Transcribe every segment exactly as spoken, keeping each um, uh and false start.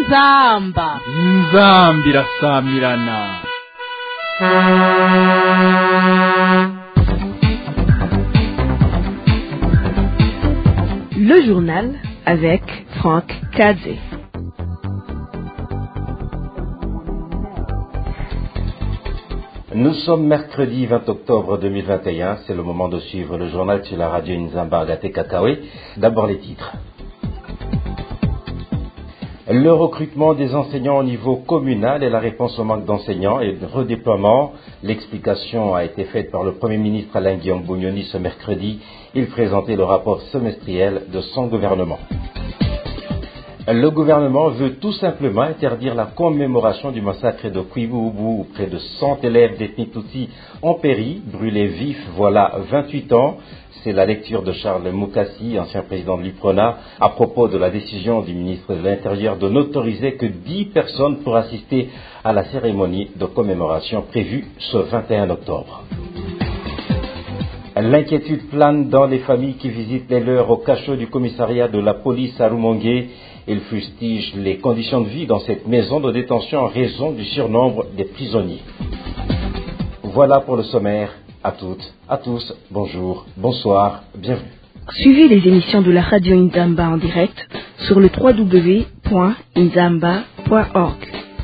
inzamba inzambi irasamirana. Le journal avec Franck Kadze. Nous sommes mercredi vingt octobre deux mille vingt et un, c'est le moment de suivre le journal sur la radio Nzamba Agate Kakawe. D'abord les titres. Le recrutement des enseignants au niveau communal et la réponse au manque d'enseignants et de redéploiement. L'explication a été faite par le Premier ministre Alain Guillaume Bunyoni ce mercredi. Il présentait le rapport semestriel de son gouvernement. Le gouvernement veut tout simplement interdire la commémoration du massacre de Kwibu-Ubu où près de cent élèves d'ethnie Tutsi ont péri, brûlés vifs voilà vingt-huit ans. C'est la lecture de Charles Mukassi, ancien président de l'U P R O N A, à propos de la décision du ministre de l'Intérieur de n'autoriser que dix personnes pour assister à la cérémonie de commémoration prévue ce vingt et un octobre. L'inquiétude plane dans les familles qui visitent les leurs au cachot du commissariat de la police à Rumongue. Ils fustigent les conditions de vie dans cette maison de détention en raison du surnombre des prisonniers. Voilà pour le sommaire. À toutes, à tous, bonjour, bonsoir, bienvenue. Suivez les émissions de la radio Nzamba en direct sur le w w w point nzamba point org.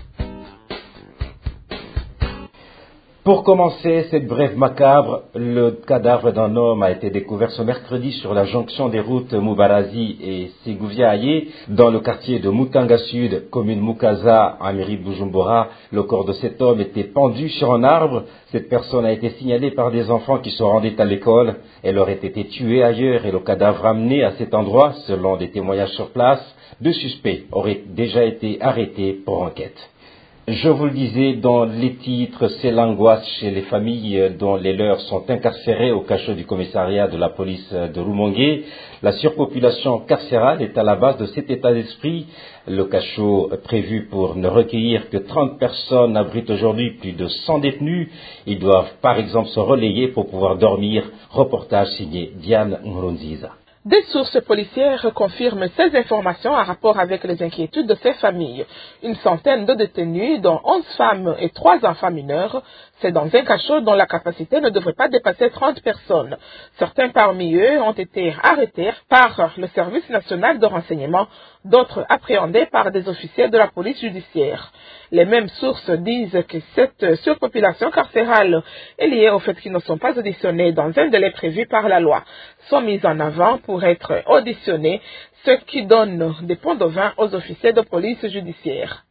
Pour commencer cette brève macabre, le cadavre d'un homme a été découvert ce mercredi sur la jonction des routes Moubarazi et Ségouvia-Aye, dans le quartier de Mutanga Sud, commune Mukaza, en mairie de Bujumbura. Le corps de cet homme était pendu sur un arbre. Cette personne a été signalée par des enfants qui se rendaient à l'école. Elle aurait été tuée ailleurs et le cadavre amené à cet endroit, selon des témoignages sur place. Deux suspects auraient déjà été arrêtés pour enquête. Je vous le disais dans les titres, c'est l'angoisse chez les familles dont les leurs sont incarcérés au cachot du commissariat de la police de Rumongue. La surpopulation carcérale est à la base de cet état d'esprit. Le cachot prévu pour ne recueillir que trente personnes abrite aujourd'hui plus de cent détenus. Ils doivent par exemple se relayer pour pouvoir dormir. Reportage signé Diane Nkurunziza. Des sources policières confirment ces informations en rapport avec les inquiétudes de ces familles. Une centaine de détenus, dont onze femmes et trois enfants mineurs, c'est dans un cachot dont la capacité ne devrait pas dépasser trente personnes. Certains parmi eux ont été arrêtés par le service national de renseignement, d'autres appréhendés par des officiers de la police judiciaire. Les mêmes sources disent que cette surpopulation carcérale est liée au fait qu'ils ne sont pas auditionnés dans un délai prévu par la loi, sont mis en avant pour être auditionnés, ce qui donne des points de vin aux officiers de police judiciaire.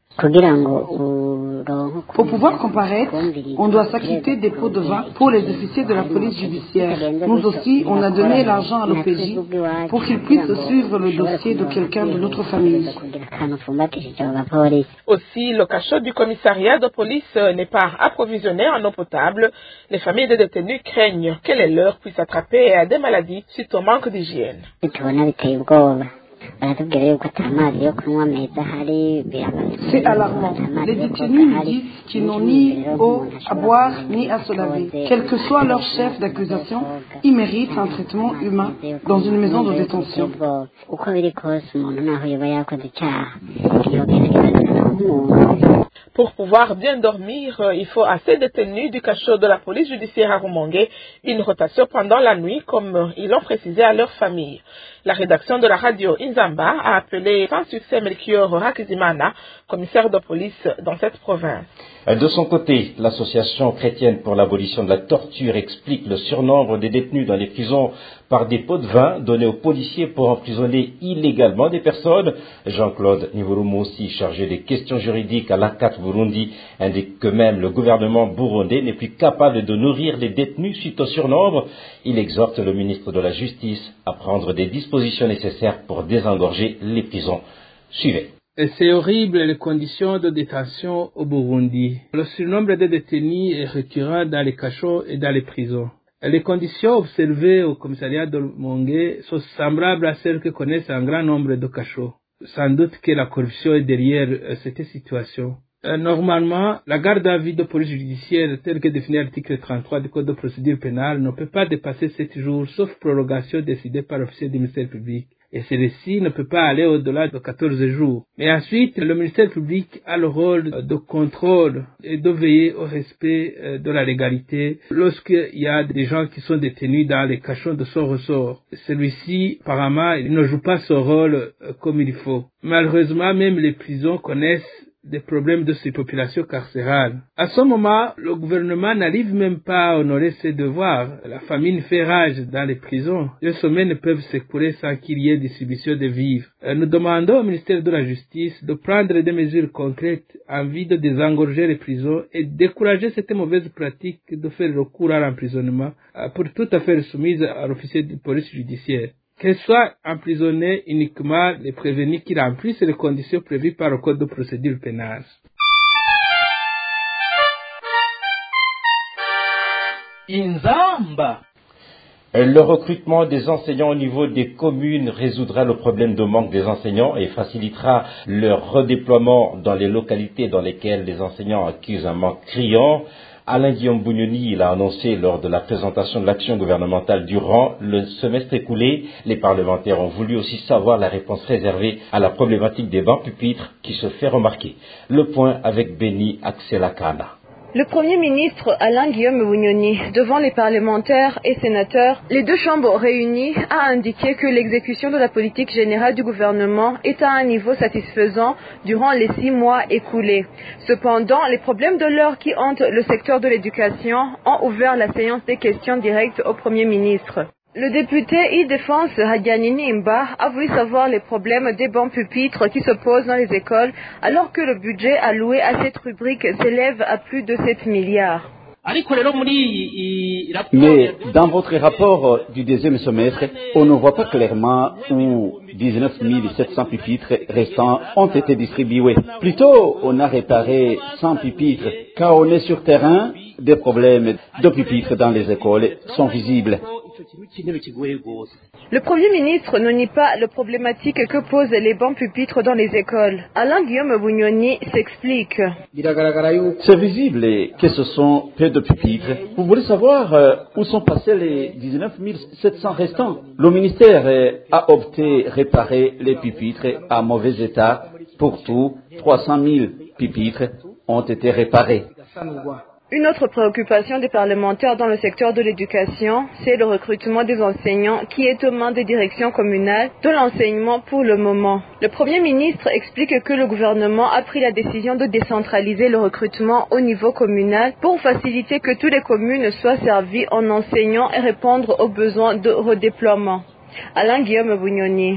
Pour pouvoir comparaître, on doit s'acquitter des pots de vin pour les officiers de la police judiciaire. Nous aussi, on a donné l'argent à l'O P J pour qu'ils puissent suivre le dossier de quelqu'un de notre famille. Aussi, le cachot du commissariat de police n'est pas approvisionné en eau potable. Les familles des détenus craignent que les leurs puissent attraper des maladies suite au manque d'hygiène. C'est alarmant. Les détenus nous disent qu'ils n'ont ni eau à boire ni à se laver. Quel que soit leur chef d'accusation, ils méritent un traitement humain dans une maison de détention. Pour pouvoir bien dormir, il faut à ces détenus du cachot de la police judiciaire à Rumongue une rotation pendant la nuit, comme ils l'ont précisé à leur famille. La rédaction de la radio Nzamba a appelé sans succès Melchior Hakizimana, commissaire de police dans cette province. De son côté, l'association chrétienne pour l'abolition de la torture explique le surnombre des détenus dans les prisons par des pots de vin donnés aux policiers pour emprisonner illégalement des personnes. Jean-Claude Nivurumoussi, chargé des questions juridiques à l'A C A T Burundi, indique que même le gouvernement burundais n'est plus capable de nourrir les détenus suite au surnombre. Il exhorte le ministre de la Justice à prendre des dispositions nécessaires pour désengorger les prisons. Suivez. Et c'est horrible les conditions de détention au Burundi. Le surnombre de détenus est récurrent dans les cachots et dans les prisons. Les conditions observées au commissariat de Rumongue sont semblables à celles que connaissent un grand nombre de cachots. Sans doute que la corruption est derrière cette situation. Euh, normalement, la garde à vue de police judiciaire, telle que définie à l'article trente-trois du Code de procédure pénale, ne peut pas dépasser sept jours, sauf prorogation décidée par l'officier du ministère public. et celui-ci ne peut pas aller au-delà de quatorze jours. Mais ensuite, le ministère public a le rôle de contrôle et de veiller au respect de la légalité lorsqu'il y a des gens qui sont détenus dans les cachons de son ressort. Celui-ci, apparemment, il ne joue pas ce rôle comme il faut. Malheureusement, même les prisons connaissent des problèmes de surpopulation carcérale. À ce moment, le gouvernement n'arrive même pas à honorer ses devoirs. La famine fait rage dans les prisons. Les semaines peuvent s'écouler sans qu'il y ait distribution de vivres. Nous demandons au ministère de la Justice de prendre des mesures concrètes en vue de désengorger les prisons et décourager cette mauvaise pratique de faire recours à l'emprisonnement pour toute affaire soumise à l'officier de police judiciaire. Qu'elles soient emprisonnées uniquement les prévenus qui remplissent les conditions prévues par le Code de procédure pénale. Inzamba. Le recrutement des enseignants au niveau des communes résoudra le problème de manque des enseignants et facilitera leur redéploiement dans les localités dans lesquelles les enseignants accusent un manque criant. Alain Guillaume Bougnoni l'a annoncé lors de la présentation de l'action gouvernementale durant le semestre écoulé. Les parlementaires ont voulu aussi savoir la réponse réservée à la problématique des bancs pupitres qui se fait remarquer. Le point avec Béni Axelakana. Le Premier ministre Alain Guillaume Bougnoni, devant les parlementaires et sénateurs, les deux chambres réunies, a indiqué que l'exécution de la politique générale du gouvernement est à un niveau satisfaisant durant les six mois écoulés. Cependant, les problèmes de l'heure qui hantent le secteur de l'éducation ont ouvert la séance des questions directes au Premier ministre. Le député Île-de-France Hadianini Imba a voulu savoir les problèmes des bancs pupitres qui se posent dans les écoles alors que le budget alloué à cette rubrique s'élève à plus de sept milliards. Mais dans votre rapport du deuxième semestre, on ne voit pas clairement où dix-neuf mille sept cents pupitres restants ont été distribués. Plutôt, on a réparé cent pupitres. Quand on est sur terrain, des problèmes de pupitres dans les écoles sont visibles. Le Premier ministre ne nie pas la problématique que posent les bancs pupitres dans les écoles. Alain Guillaume Bougnoni s'explique. C'est visible que ce sont peu de pupitres. Vous voulez savoir euh, où sont passés les dix-neuf mille sept cents restants? Le ministère euh, a opté réparer les pupitres en mauvais état. Pour tout, trois cent mille pupitres ont été réparés. Une autre préoccupation des parlementaires dans le secteur de l'éducation, c'est le recrutement des enseignants qui est aux mains des directions communales de l'enseignement pour le moment. Le Premier ministre explique que le gouvernement a pris la décision de décentraliser le recrutement au niveau communal pour faciliter que toutes les communes soient servies en enseignants et répondre aux besoins de redéploiement. Alain Guillaume Bougnoni.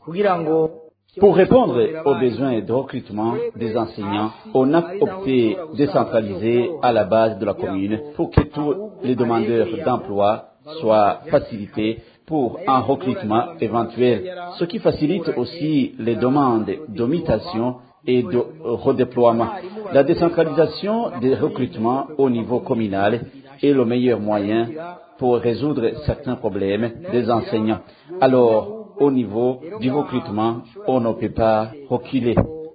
Pour répondre aux besoins de recrutement des enseignants, on a opté décentraliser à la base de la commune pour que tous les demandeurs d'emploi soient facilités pour un recrutement éventuel, ce qui facilite aussi les demandes de mutation et de redéploiement. La décentralisation des recrutements au niveau communal est le meilleur moyen pour résoudre certains problèmes des enseignants. Alors, au niveau du recrutement, on ne peut pas reculer.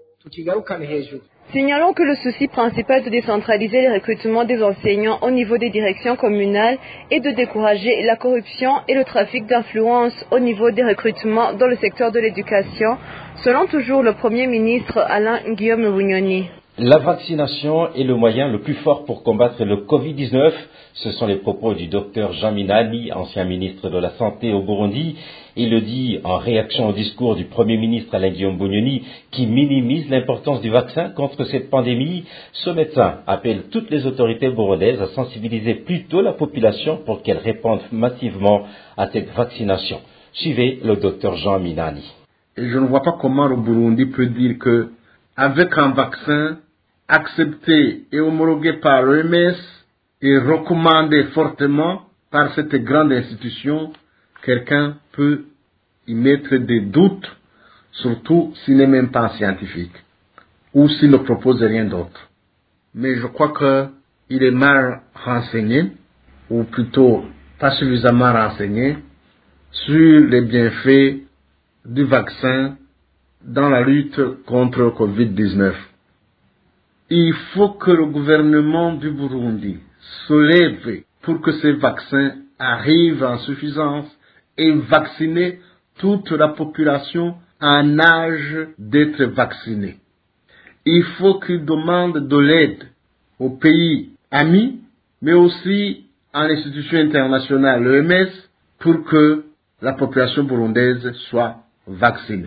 Signalons que le souci principal de décentraliser les recrutements des enseignants au niveau des directions communales est de décourager la corruption et le trafic d'influence au niveau des recrutements dans le secteur de l'éducation, selon toujours le Premier ministre Alain Guillaume Bougnoni. La vaccination est le moyen le plus fort pour combattre le covid dix-neuf. Ce sont les propos du docteur Jean Minani, ancien ministre de la Santé au Burundi. Il le dit en réaction au discours du Premier ministre Alain Guillaume Bougnoni qui minimise l'importance du vaccin contre cette pandémie. Ce médecin appelle toutes les autorités burundaises à sensibiliser plutôt la population pour qu'elle réponde massivement à cette vaccination. Suivez le docteur Jean Minani. Et je ne vois pas comment le Burundi peut dire que avec un vaccin accepté et homologué par l'O M S et recommandé fortement par cette grande institution, quelqu'un peut y mettre des doutes, surtout s'il n'est même pas scientifique ou s'il ne propose rien d'autre. Mais je crois qu'il est mal renseigné, ou plutôt pas suffisamment renseigné, sur les bienfaits du vaccin dans la lutte contre le covid dix-neuf. Il faut que le gouvernement du Burundi se lève pour que ces vaccins arrivent en suffisance et vacciner toute la population en âge d'être vaccinée. Il faut qu'ils demandent de l'aide aux pays amis, mais aussi à l'institution internationale, l'O M S, pour que la population burundaise soit vaccinée.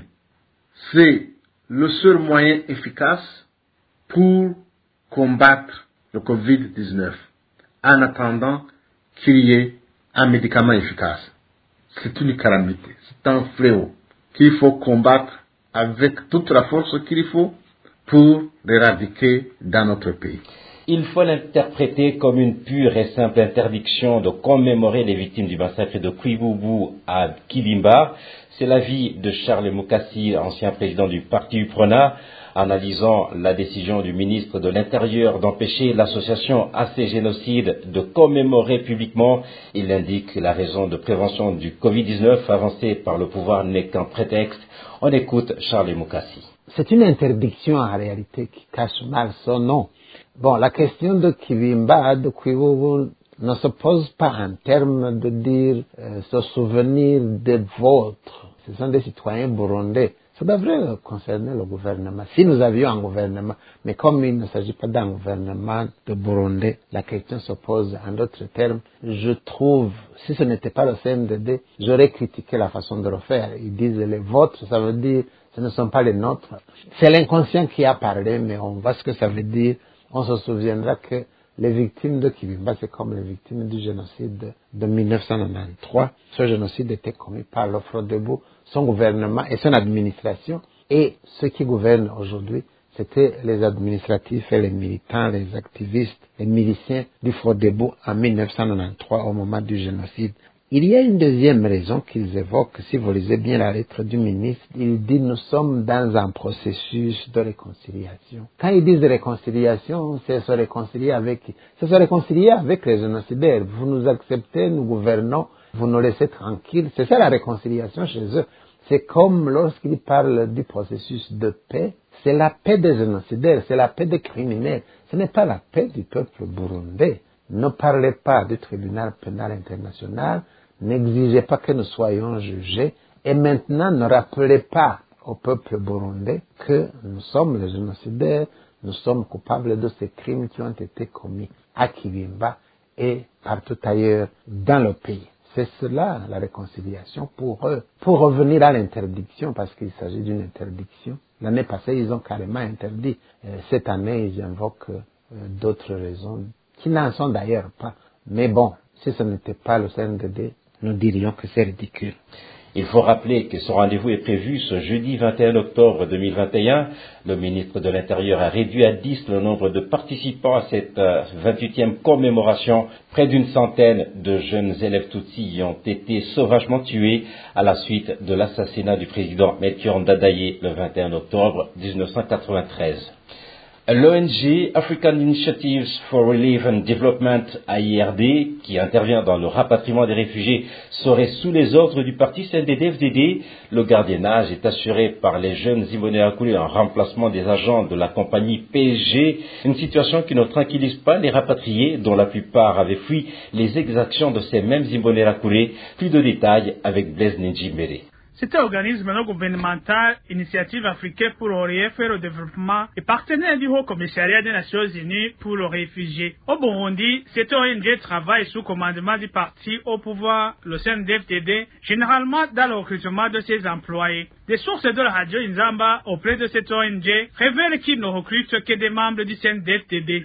C'est le seul moyen efficace pour combattre le covid dix-neuf, en attendant qu'il y ait un médicament efficace. C'est une calamité, c'est un fléau qu'il faut combattre avec toute la force qu'il faut pour l'éradiquer dans notre pays. Il faut l'interpréter comme une pure et simple interdiction de commémorer les victimes du massacre de Kwiboubou à Kibimba. C'est l'avis de Charles Mukassi, ancien président du parti U P R O N A, analysant la décision du ministre de l'Intérieur d'empêcher l'association A C Génocide de commémorer publiquement. Il indique que la raison de prévention du covid dix-neuf avancée par le pouvoir n'est qu'un prétexte. On écoute Charles Mukassi. C'est une interdiction en réalité qui cache mal son nom. Bon, la question de Kibimba, de Kwiboubou, ne se pose pas en termes de dire euh, se souvenir des vôtres. Ce sont des citoyens burundais. Ça devrait concerner le gouvernement. Si nous avions un gouvernement, mais comme il ne s'agit pas d'un gouvernement de Burundais, la question se pose en d'autres termes. Je trouve, si ce n'était pas le C N D D, j'aurais critiqué la façon de le faire. Ils disent les vôtres, ça veut dire ce ne sont pas les nôtres. C'est l'inconscient qui a parlé, mais on voit ce que ça veut dire. On se souviendra que les victimes de Kibimba, c'est comme les victimes du génocide de mille neuf cent quatre-vingt-treize. Ce génocide était commis par le Frodebo, son gouvernement et son administration. Et ceux qui gouvernent aujourd'hui, c'était les administratifs et les militants, les activistes, les miliciens du Frodebo en mille neuf cent quatre-vingt-treize au moment du génocide. Il y a une deuxième raison qu'ils évoquent. Si vous lisez bien la lettre du ministre, il dit nous sommes dans un processus de réconciliation. Quand ils disent réconciliation, c'est se réconcilier avec qui? C'est se réconcilier avec les génocidaires. Vous nous acceptez, nous gouvernons, vous nous laissez tranquilles. C'est ça la réconciliation chez eux. C'est comme lorsqu'ils parlent du processus de paix, c'est la paix des génocidaires, c'est la paix des criminels. Ce n'est pas la paix du peuple burundais. Ne parlez pas du tribunal pénal international, n'exigez pas que nous soyons jugés, et maintenant ne rappelez pas au peuple burundais que nous sommes les génocidaires, nous sommes coupables de ces crimes qui ont été commis à Kibimba et partout ailleurs dans le pays. C'est cela la réconciliation pour eux. Pour revenir à l'interdiction, parce qu'il s'agit d'une interdiction, l'année passée ils ont carrément interdit. Cette année ils invoquent d'autres raisons qui n'en sont d'ailleurs pas. Mais bon, si ce n'était pas le C N D D, nous dirions que c'est ridicule. Il faut rappeler que ce rendez-vous est prévu ce jeudi vingt et un octobre deux mille vingt et un. Le ministre de l'Intérieur a réduit à dix le nombre de participants à cette vingt-huitième commémoration. Près d'une centaine de jeunes élèves Tutsis ont été sauvagement tués à la suite de l'assassinat du président Melchior Ndadaye le vingt et un octobre mille neuf cent quatre-vingt-treize. L'O N G African Initiatives for Relief and Development, A I R D, qui intervient dans le rapatriement des réfugiés, serait sous les ordres du parti C N D D F D D. Le gardiennage est assuré par les jeunes Imbonerakure en remplacement des agents de la compagnie P S G, une situation qui ne tranquillise pas les rapatriés, dont la plupart avaient fui les exactions de ces mêmes Imbonerakure. Plus de détails avec Blaise Njimbere. Cet organisme non gouvernemental, Initiative africaine pour le relief et le développement, est partenaire du Haut Commissariat des Nations Unies pour les réfugiés. Au Burundi, cette O N G travaille sous commandement du parti au pouvoir, le C N D D F D D, généralement dans le recrutement de ses employés. Des sources de la radio Inzamba auprès de cette O N G révèlent qu'ils ne recrutent que des membres du C N D D F D D.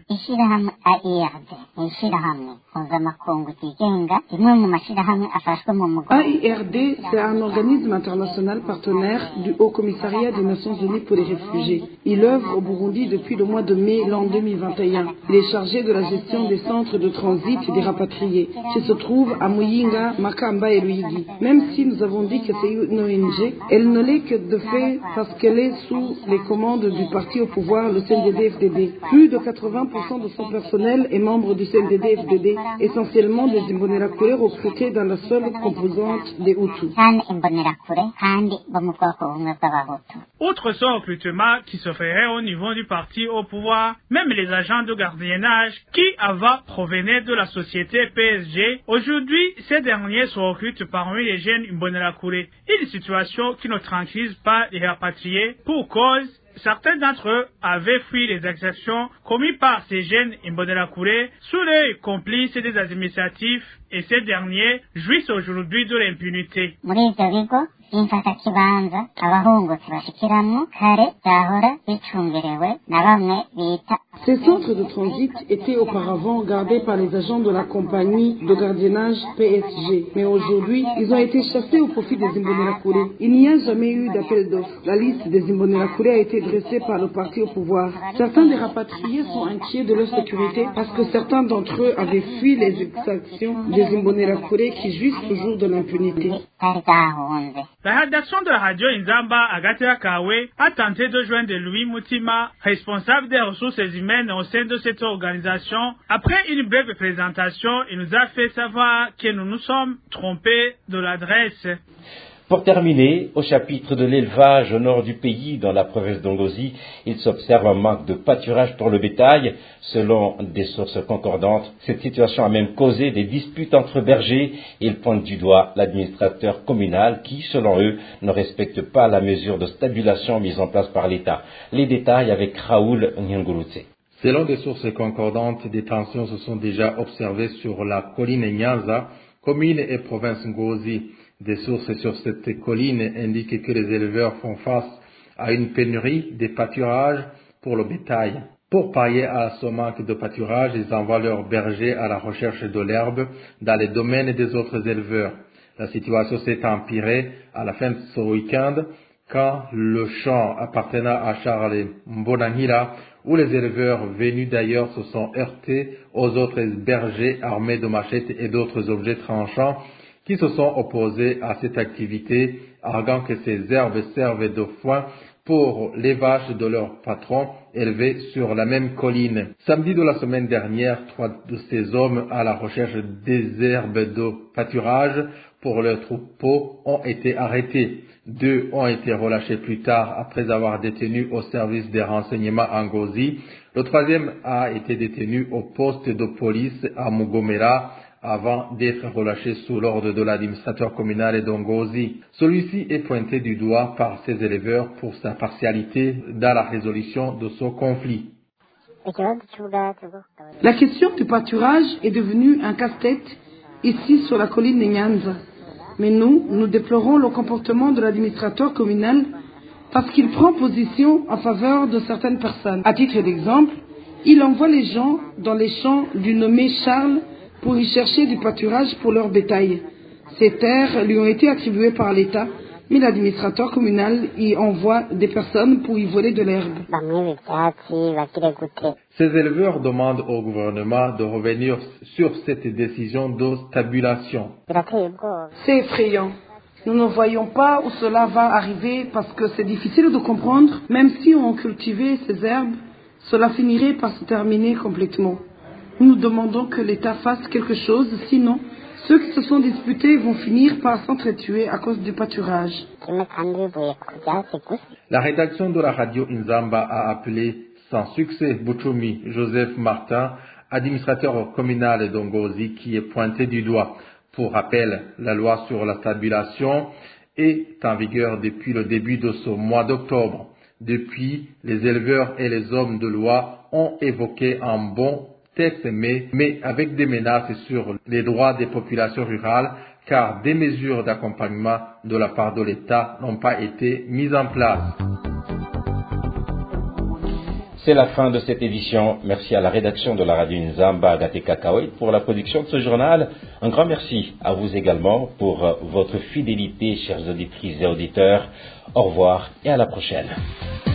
A I R D, c'est un organisme international partenaire du Haut Commissariat des Nations Unies pour les réfugiés. Il œuvre au Burundi depuis le mois de mai l'an deux mille vingt et un. Il est chargé de la gestion des centres de transit des rapatriés, qui se trouvent à Muyinga, Makamba et Luigi. Même si nous avons dit que c'est une O N G, elle ne l'est que de fait parce qu'elle est sous les commandes du parti au pouvoir, le C N D D F D D. Plus de quatre-vingts pour cent de son personnel est membre du C N D D F D D essentiellement des Imbonerakure recrutés dans la seule composante des Hutus. Outre ce recrutement qui se ferait au niveau du parti au pouvoir, même les agents de gardiennage qui avant provenaient de la société P S G, aujourd'hui ces derniers se recrutent parmi les jeunes Imbonerakure. Une situation qui ne tranquillise pas les rapatriés pour cause certains d'entre eux avaient fui les exactions commises par ces jeunes Imbonerakure sous les complices des administratifs et ces derniers jouissent aujourd'hui de l'impunité. Ces centres de transit étaient auparavant gardés par les agents de la compagnie de gardiennage P S G, mais aujourd'hui, ils ont été chassés au profit des Imbonerakure. Il n'y a jamais eu d'appel d'offres. La liste des Imbonerakure a été dressée par le parti au pouvoir. Certains des rapatriés sont inquiets de leur sécurité parce que certains d'entre eux avaient fui les exactions des Imbonerakure qui jouissent toujours de l'impunité. La rédaction de la radio Inzamba à Gatera-Kawe a tenté de joindre Louis Moutima, responsable des ressources humaines au sein de cette organisation. Après une brève présentation, il nous a fait savoir que nous nous sommes trompés de l'adresse. Pour terminer, au chapitre de l'élevage au nord du pays, dans la province d'Ongozi, il s'observe un manque de pâturage pour le bétail. Selon des sources concordantes, cette situation a même causé des disputes entre bergers. Ils pointent du doigt l'administrateur communal qui, selon eux, ne respecte pas la mesure de stabulation mise en place par l'État. Les détails avec Raoul Nyangurutse. Selon des sources concordantes, des tensions se sont déjà observées sur la colline Nyanza, commune et province Ngozi. Des sources sur cette colline indiquent que les éleveurs font face à une pénurie de pâturage pour le bétail. Pour pallier à ce manque de pâturage, ils envoient leurs bergers à la recherche de l'herbe dans les domaines des autres éleveurs. La situation s'est empirée à la fin de ce week-end quand le champ appartenant à Charles Mbonanhila, où les éleveurs venus d'ailleurs se sont heurtés aux autres bergers armés de machettes et d'autres objets tranchants qui se sont opposés à cette activité, arguant que ces herbes servent de foin pour les vaches de leurs patrons élevés sur la même colline. Samedi de la semaine dernière, trois de ces hommes à la recherche des herbes de pâturage pour leurs troupeaux ont été arrêtés. Deux ont été relâchés plus tard après avoir détenu au service des renseignements en Ngozi. Le troisième a été détenu au poste de police à Mugomera avant d'être relâché sous l'ordre de l'administrateur communal d'Ongozi. Celui-ci est pointé du doigt par ses éleveurs pour sa partialité dans la résolution de ce conflit. La question du pâturage est devenue un casse-tête ici sur la colline de Nyanza. Mais nous, nous déplorons le comportement de l'administrateur communal parce qu'il prend position en faveur de certaines personnes. À titre d'exemple, il envoie les gens dans les champs du nommé Charles pour y chercher du pâturage pour leur bétail. Ces terres lui ont été attribuées par l'État, mais l'administrateur communal y envoie des personnes pour y voler de l'herbe. Ces éleveurs demandent au gouvernement de revenir sur cette décision de stabulation. C'est effrayant. Nous ne voyons pas où cela va arriver parce que c'est difficile de comprendre. Même si on cultivait ces herbes, cela finirait par se terminer complètement. Nous demandons que l'État fasse quelque chose, sinon ceux qui se sont disputés vont finir par s'entretuer à cause du pâturage. La rédaction de la radio Inzamba a appelé sans succès Buchumi Joseph Martin, administrateur communal d'Ongozi, qui est pointé du doigt. Pour rappel, la loi sur la stabulation est en vigueur depuis le début de ce mois d'octobre. Depuis, les éleveurs et les hommes de loi ont évoqué un bon texte, mais, mais avec des menaces sur les droits des populations rurales, car des mesures d'accompagnement de la part de l'État n'ont pas été mises en place. C'est la fin de cette édition. Merci à la rédaction de la radio Nzamba Gateka-Kawe pour la production de ce journal. Un grand merci à vous également pour votre fidélité, chers auditrices et auditeurs. Au revoir et à la prochaine.